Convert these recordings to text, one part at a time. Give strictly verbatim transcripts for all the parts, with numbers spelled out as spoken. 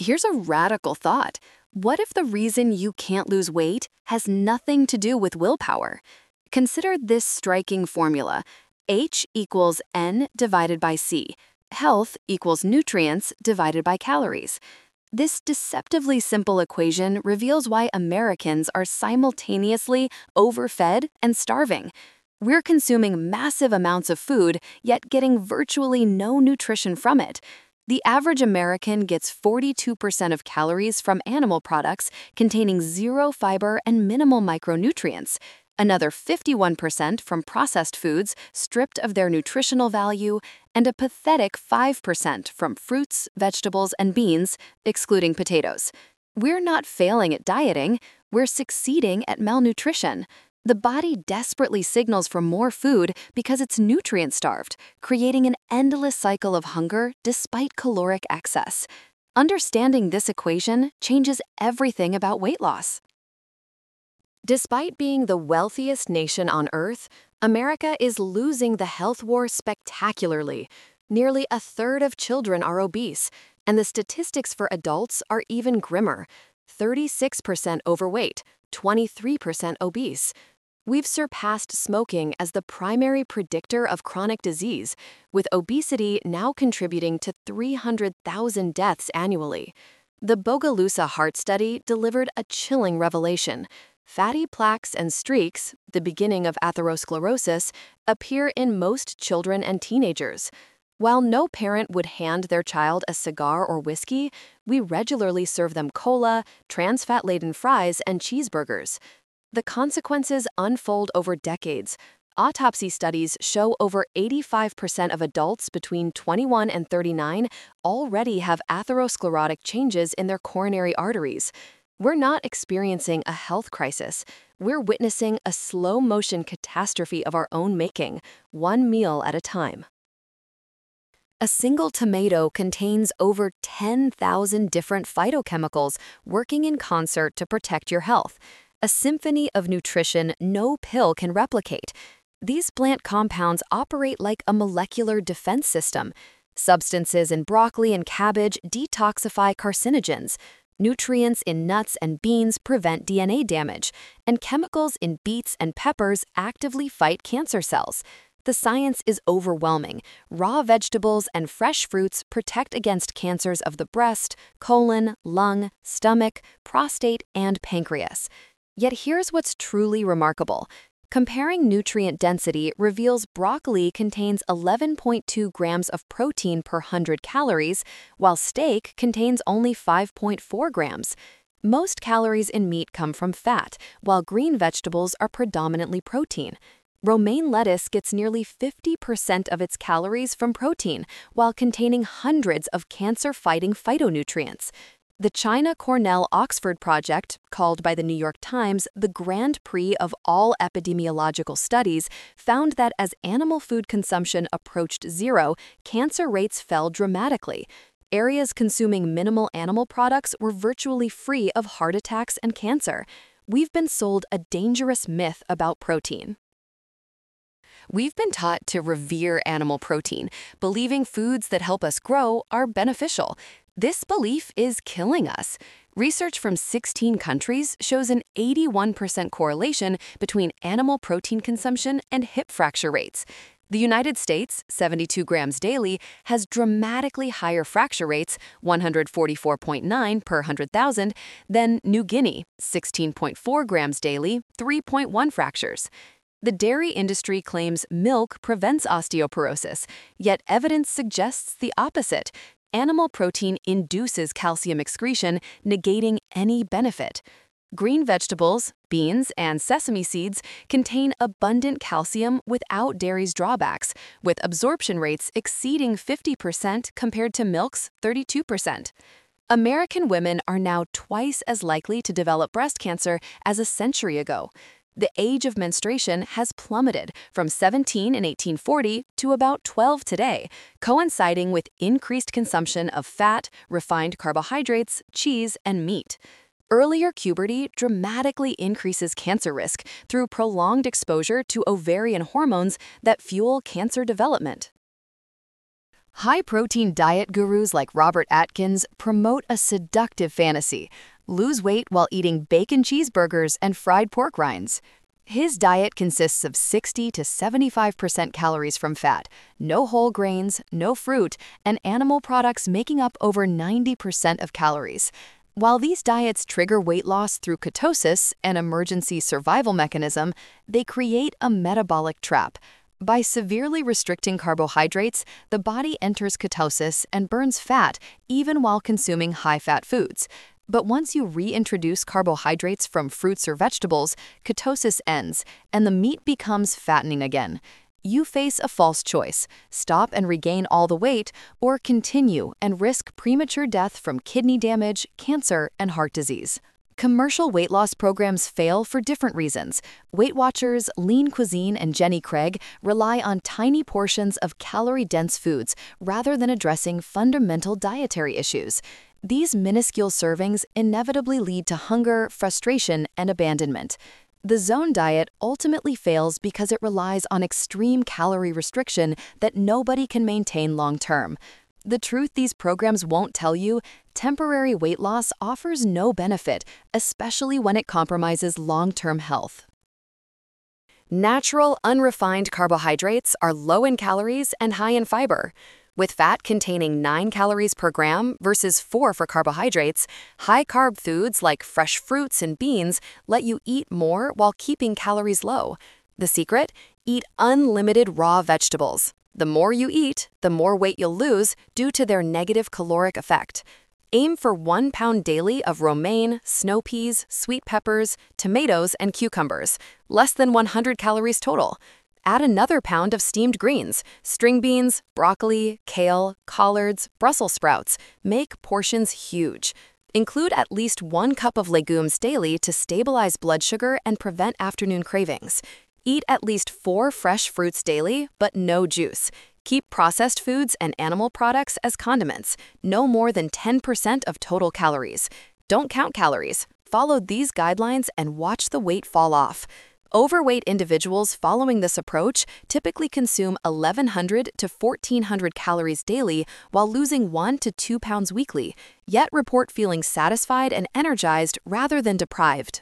Here's a radical thought. What if the reason you can't lose weight has nothing to do with willpower? Consider this striking formula. H equals N divided by C. Health equals nutrients divided by calories. This deceptively simple equation reveals why Americans are simultaneously overfed and starving. We're consuming massive amounts of food, yet getting virtually no nutrition from it. The average American gets forty-two percent of calories from animal products containing zero fiber and minimal micronutrients, another fifty-one percent from processed foods stripped of their nutritional value, and a pathetic five percent from fruits, vegetables, and beans, excluding potatoes. We're not failing at dieting, we're succeeding at malnutrition. The body desperately signals for more food because it's nutrient-starved, creating an endless cycle of hunger despite caloric excess. Understanding this equation changes everything about weight loss. Despite being the wealthiest nation on Earth, America is losing the health war spectacularly. Nearly a third of children are obese, and the statistics for adults are even grimmer. thirty-six percent overweight, twenty-three percent obese. We've surpassed smoking as the primary predictor of chronic disease, with obesity now contributing to three hundred thousand deaths annually. The Bogalusa Heart Study delivered a chilling revelation. Fatty plaques and streaks, the beginning of atherosclerosis, appear in most children and teenagers. While no parent would hand their child a cigar or whiskey, we regularly serve them cola, trans-fat-laden fries, and cheeseburgers. The consequences unfold over decades. Autopsy studies show over eighty-five percent of adults between twenty-one and thirty-nine already have atherosclerotic changes in their coronary arteries. We're not experiencing a health crisis. We're witnessing a slow-motion catastrophe of our own making, one meal at a time. A single tomato contains over ten thousand different phytochemicals working in concert to protect your health. A symphony of nutrition no pill can replicate. These plant compounds operate like a molecular defense system. Substances in broccoli and cabbage detoxify carcinogens. Nutrients in nuts and beans prevent D N A damage, and chemicals in beets and peppers actively fight cancer cells. The science is overwhelming. Raw vegetables and fresh fruits protect against cancers of the breast, colon, lung, stomach, prostate, and pancreas. Yet here's what's truly remarkable. Comparing nutrient density reveals broccoli contains eleven point two grams of protein per one hundred calories, while steak contains only five point four grams. Most calories in meat come from fat, while green vegetables are predominantly protein. Romaine lettuce gets nearly fifty percent of its calories from protein, while containing hundreds of cancer-fighting phytonutrients. The China-Cornell-Oxford project, called by the New York Times the Grand Prix of all epidemiological studies, found that as animal food consumption approached zero, cancer rates fell dramatically. Areas consuming minimal animal products were virtually free of heart attacks and cancer. We've been sold a dangerous myth about protein. We've been taught to revere animal protein, believing foods that help us grow are beneficial. This belief is killing us. Research from sixteen countries shows an eighty-one percent correlation between animal protein consumption and hip fracture rates. The United States, seventy-two grams daily, has dramatically higher fracture rates, one hundred forty-four point nine per one hundred thousand, than New Guinea, sixteen point four grams daily, three point one fractures. The dairy industry claims milk prevents osteoporosis, yet evidence suggests the opposite. Animal protein induces calcium excretion, negating any benefit. Green vegetables, beans, and sesame seeds contain abundant calcium without dairy's drawbacks, with absorption rates exceeding fifty percent compared to milk's thirty-two percent. American women are now twice as likely to develop breast cancer as a century ago. The age of menstruation has plummeted from seventeen in eighteen forty to about twelve today, coinciding with increased consumption of fat, refined carbohydrates, cheese, and meat. Earlier puberty dramatically increases cancer risk through prolonged exposure to ovarian hormones that fuel cancer development. High-protein diet gurus like Robert Atkins promote a seductive fantasy: lose weight while eating bacon cheeseburgers and fried pork rinds. His diet consists of sixty to seventy-five percent calories from fat, no whole grains, no fruit, and animal products making up over ninety percent of calories. While these diets trigger weight loss through ketosis, an emergency survival mechanism, they create a metabolic trap. By severely restricting carbohydrates, the body enters ketosis and burns fat even while consuming high-fat foods. But once you reintroduce carbohydrates from fruits or vegetables, ketosis ends, and the meat becomes fattening again. You face a false choice: stop and regain all the weight, or continue and risk premature death from kidney damage, cancer, and heart disease. Commercial weight loss programs fail for different reasons. Weight Watchers, Lean Cuisine, and Jenny Craig rely on tiny portions of calorie-dense foods rather than addressing fundamental dietary issues. These minuscule servings inevitably lead to hunger, frustration, and abandonment. The Zone diet ultimately fails because it relies on extreme calorie restriction that nobody can maintain long-term. The truth these programs won't tell you: temporary weight loss offers no benefit, especially when it compromises long-term health. Natural, unrefined carbohydrates are low in calories and high in fiber. With fat containing nine calories per gram versus four for carbohydrates, high-carb foods like fresh fruits and beans let you eat more while keeping calories low. The secret? Eat unlimited raw vegetables. The more you eat, the more weight you'll lose due to their negative caloric effect. Aim for one pound daily of romaine, snow peas, sweet peppers, tomatoes, and cucumbers, less than one hundred calories total. Add another pound of steamed greens, string beans, broccoli, kale, collards, Brussels sprouts. Make portions huge. Include at least one cup of legumes daily to stabilize blood sugar and prevent afternoon cravings. Eat at least four fresh fruits daily, but no juice. Keep processed foods and animal products as condiments, no more than ten percent of total calories. Don't count calories. Follow these guidelines and watch the weight fall off. Overweight individuals following this approach typically consume eleven hundred to fourteen hundred calories daily while losing one to two pounds weekly, yet report feeling satisfied and energized rather than deprived.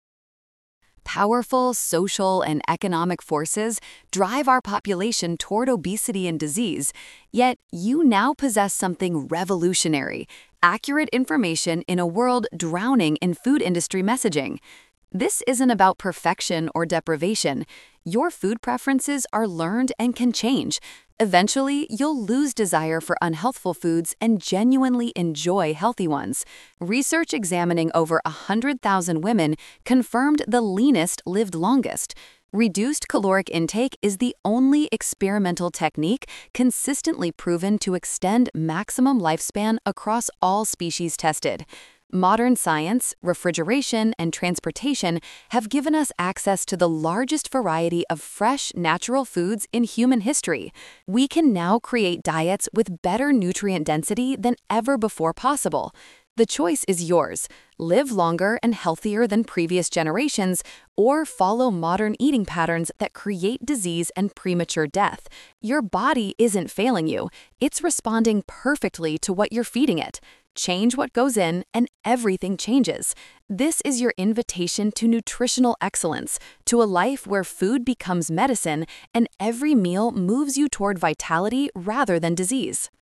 Powerful social and economic forces drive our population toward obesity and disease, yet you now possess something revolutionary: accurate information in a world drowning in food industry messaging. This isn't about perfection or deprivation. Your food preferences are learned and can change. Eventually, you'll lose desire for unhealthful foods and genuinely enjoy healthy ones. Research examining over one hundred thousand women confirmed the leanest lived longest. Reduced caloric intake is the only experimental technique consistently proven to extend maximum lifespan across all species tested. Modern science, refrigeration, and transportation have given us access to the largest variety of fresh, natural foods in human history. We can now create diets with better nutrient density than ever before possible. The choice is yours: live longer and healthier than previous generations, or follow modern eating patterns that create disease and premature death. Your body isn't failing you. It's responding perfectly to what you're feeding it. Change what goes in, and everything changes. This is your invitation to nutritional excellence, to a life where food becomes medicine and every meal moves you toward vitality rather than disease.